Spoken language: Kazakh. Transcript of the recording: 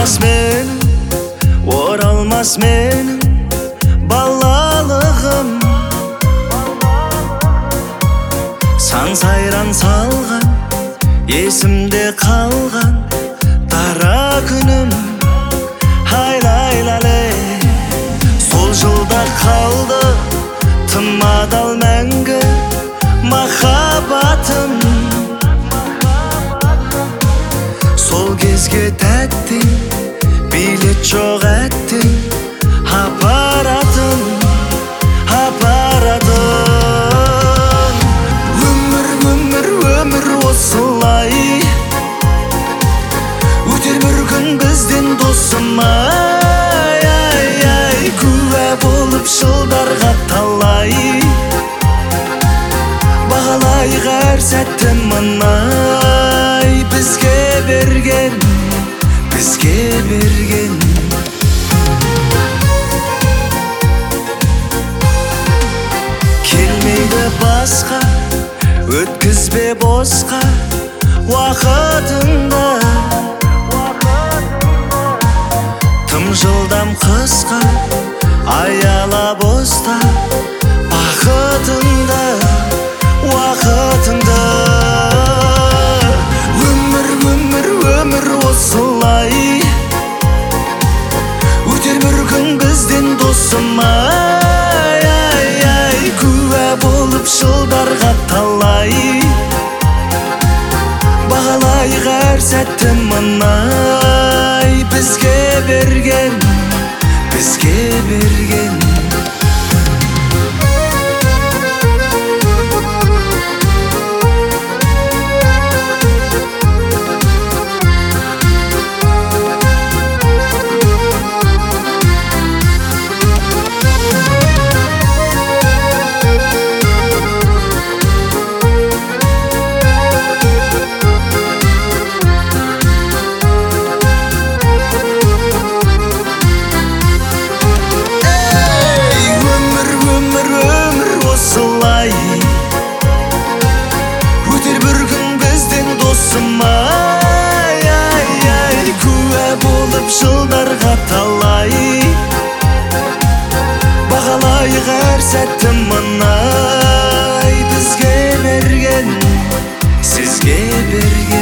Oralmaz benim, oralmaz benim balalığım. San sayran salgan, esimde kalgan dara günüm. Haylaylale, sol жылда kaldı tımmadal мәңгі махаббатым. Сол кезге тәттің, билет жоқ әттің, апаратын, апаратын. Өмір, өмір, өмір осылай өтер бір күн бізден досым. Ай, ай, ай, куә болып жылдарға талай бағалайық әр сәтті мынай. Бізге берген, бізге берген. Келмейді басқа, өткізбе босқа уақытыңды. Тым жылдам қысқа, аяла боста бақытыңды, уақытыңды. Өмір, өмір, өмір осылай өтер бір күн бізден досым. Ай, ай, ай, куә болып жылдарға талай бағалайық әр сәтті мынай. Бізге берген, бізге берген. Ай, ай, ай, куә болып жылдарға талай бағалайық әр сәтті мынай. Бізге берген, сізге берген.